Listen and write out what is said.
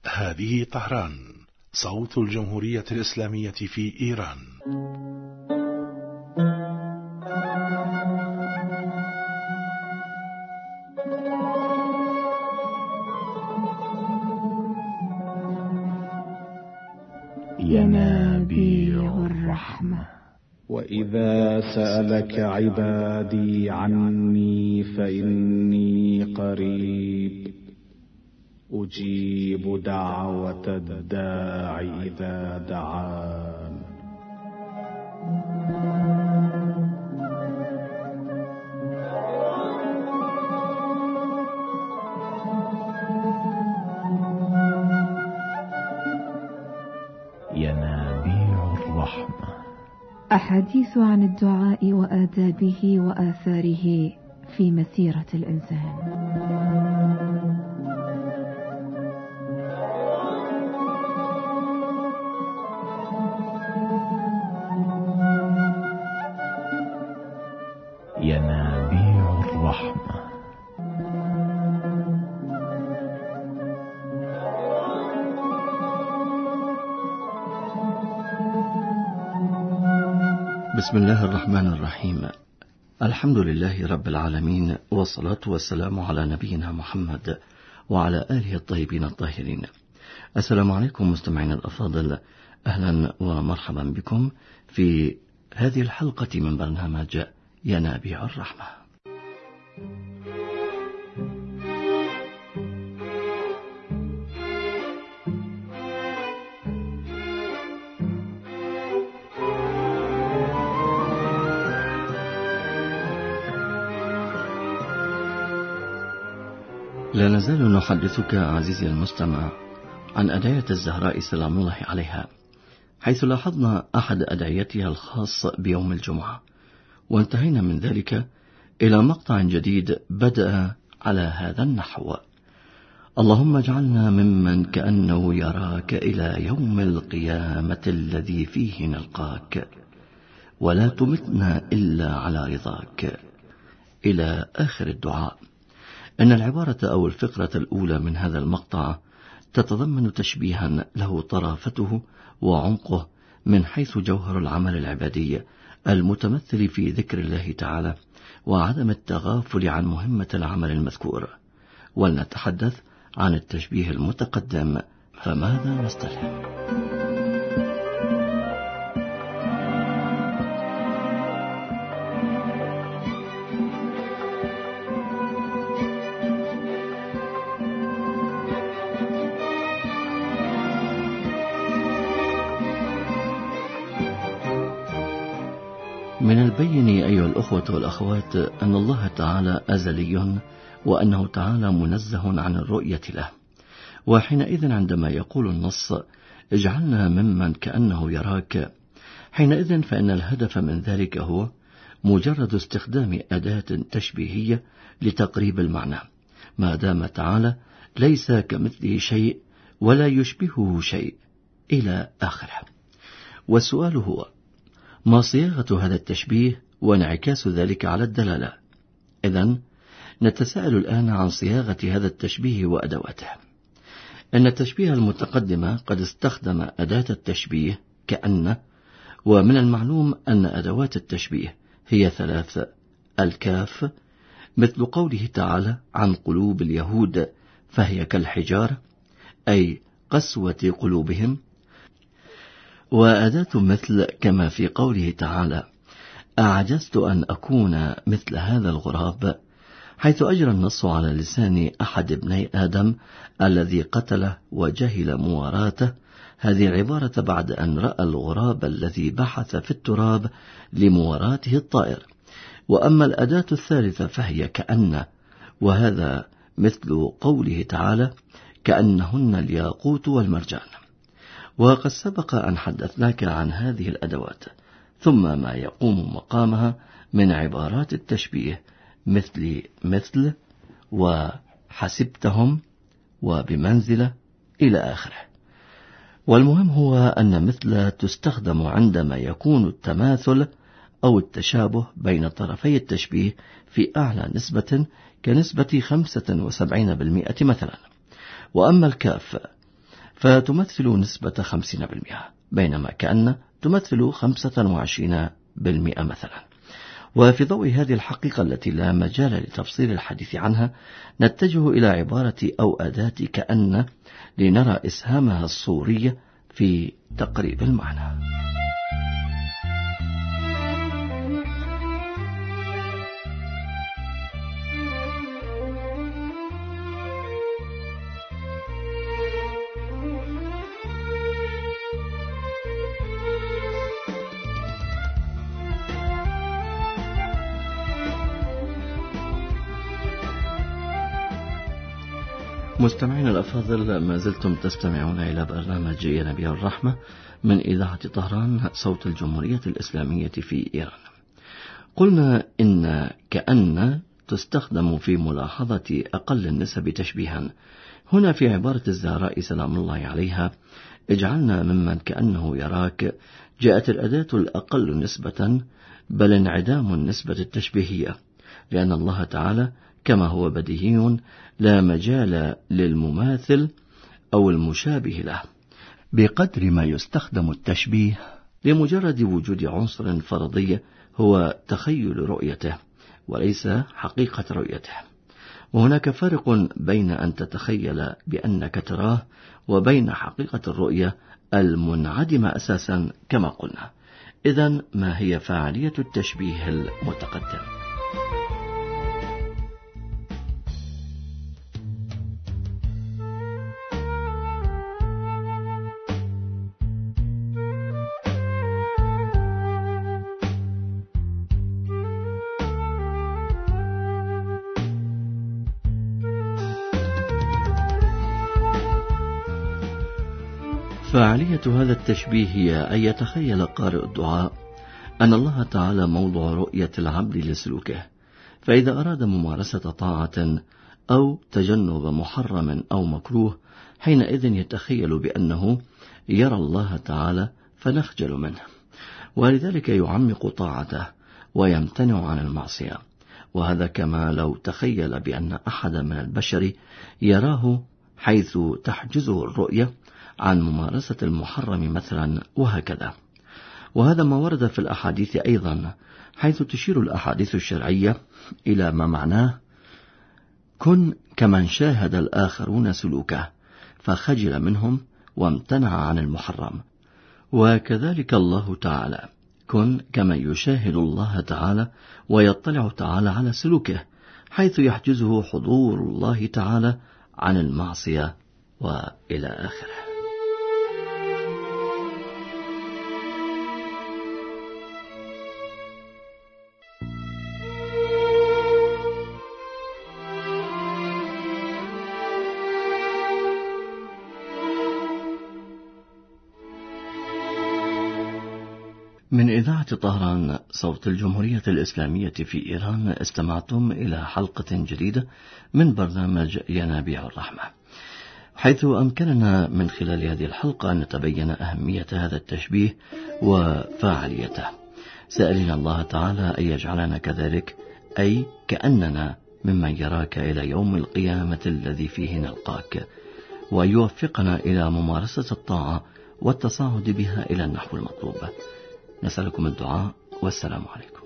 هذه طهران، صوت الجمهورية الإسلامية في إيران. ينابيع الرحمة. وإذا سألك عبادي عني فإني قريب أجيب دعوة الداع إذا دعان. ينابيع الرحمة. أحاديث عن الدعاء وآدابه وآثاره في مسيرة الإنسان. ينابيع الرحمة. بسم الله الرحمن الرحيم. الحمد لله رب العالمين، والصلاة والسلام على نبينا محمد وعلى آله الطيبين الطاهرين. السلام عليكم مستمعين الأفاضل، أهلا ومرحبا بكم في هذه الحلقة من برنامج ينابيع الرحمة. لا نزال نحدثك عزيزي المستمع عن أدعية الزهراء سلام الله عليها، حيث لاحظنا أحد أدعيتها الخاص بيوم الجمعة، وانتهينا من ذلك إلى مقطع جديد بدأ على هذا النحو: اللهم اجعلنا ممن كأنه يراك إلى يوم القيامة الذي فيه نلقاك، ولا تمتنا إلا على رضاك، إلى آخر الدعاء. إن العبارة أو الفقرة الأولى من هذا المقطع تتضمن تشبيها له طرافته وعمقه من حيث جوهر العمل العبادي المتمثل في ذكر الله تعالى وعدم التغافل عن مهمة العمل المذكور. ولنتحدث عن التشبيه المتقدم، فماذا نستلهم؟ من البين أيها الأخوة والأخوات أن الله تعالى أزلي، وأنه تعالى منزه عن الرؤية له، وحينئذ عندما يقول النص اجعلنا ممن كأنه يراك، حينئذ فإن الهدف من ذلك هو مجرد استخدام أداة تشبيهية لتقريب المعنى، ما دام تعالى ليس كمثله شيء ولا يشبهه شيء، إلى آخره. والسؤال هو: ما صياغة هذا التشبيه وانعكاس ذلك على الدلالة؟ إذن نتساءل الآن عن صياغة هذا التشبيه وأدواته. إن التشبيه المتقدم قد استخدم أداة التشبيه كأن، ومن المعلوم أن أدوات التشبيه هي ثلاث: الكاف، مثل قوله تعالى عن قلوب اليهود فهي كالحجار، أي قسوة قلوبهم، وأداة مثل كما في قوله تعالى أعجزت أن أكون مثل هذا الغراب، حيث أجرى النص على لسان أحد ابني آدم الذي قتله وجهل مواراته هذه العبارة بعد أن رأى الغراب الذي بحث في التراب لمواراته الطائر. وأما الأداة الثالثة فهي كأن، وهذا مثل قوله تعالى كأنهن الياقوت والمرجان. وقد سبق أن حدثناك عن هذه الأدوات، ثم ما يقوم مقامها من عبارات التشبيه مثل وحسبتهم وبمنزلة إلى آخره. والمهم هو أن مثل تستخدم عندما يكون التماثل أو التشابه بين طرفي التشبيه في أعلى نسبة كنسبة 75% مثلا. وأما الكاف فتمثل نسبة 50%، بينما كأن تمثل 25% مثلا. وفي ضوء هذه الحقيقة التي لا مجال لتفصيل الحديث عنها، نتجه إلى عبارة أو أداة كأن لنرى إسهامها الصوري في تقريب المعنى. مستمعين الأفاضل، ما زلتم تستمعون إلى برنامج ينابيع الرحمة من إذاعة طهران صوت الجمهورية الإسلامية في إيران. قلنا إن كأن تستخدم في ملاحظة أقل النسب تشبيها. هنا في عبارة الزهراء سلام الله عليها: اجعلنا ممن كأنه يراك، جاءت الأداة الأقل نسبة، بل انعدام النسبة التشبيهية، لأن الله تعالى كما هو بديهي لا مجال للمماثل أو المشابه له، بقدر ما يستخدم التشبيه لمجرد وجود عنصر فرضي هو تخيل رؤيته وليس حقيقة رؤيته. وهناك فرق بين أن تتخيل بأنك تراه وبين حقيقة الرؤية المنعدمة أساسا كما قلنا. إذن ما هي فاعلية التشبيه المتقدم؟ فعالية هذا التشبيه هي أن يتخيل قارئ الدعاء أن الله تعالى موضع رؤية العبد لسلوكه، فإذا أراد ممارسة طاعة أو تجنب محرم أو مكروه، حينئذ يتخيل بأنه يرى الله تعالى فنخجل منه، ولذلك يعمق طاعته ويمتنع عن المعصية. وهذا كما لو تخيل بأن أحد من البشر يراه حيث تحجزه الرؤية عن ممارسة المحرم مثلا، وهكذا. وهذا ما ورد في الأحاديث أيضا، حيث تشير الأحاديث الشرعية إلى ما معناه: كن كمن شاهد الآخرون سلوكه فخجل منهم وامتنع عن المحرم. وكذلك الله تعالى: كن كمن يشاهد الله تعالى ويطلع تعالى على سلوكه، حيث يحجزه حضور الله تعالى عن المعصية، وإلى آخره. من إذاعة طهران صوت الجمهورية الإسلامية في إيران، استمعتم إلى حلقة جديدة من برنامج ينابيع الرحمة، حيث أمكننا من خلال هذه الحلقة أن نتبين أهمية هذا التشبيه وفاعليته، سائلين الله تعالى أن يجعلنا كذلك، أي كأننا ممن يراك إلى يوم القيامة الذي فيه نلقاك، وأن يوفقنا إلى ممارسة الطاعة والتصاعد بها إلى النحو المطلوب. نسألكم الدعاء، والسلام عليكم.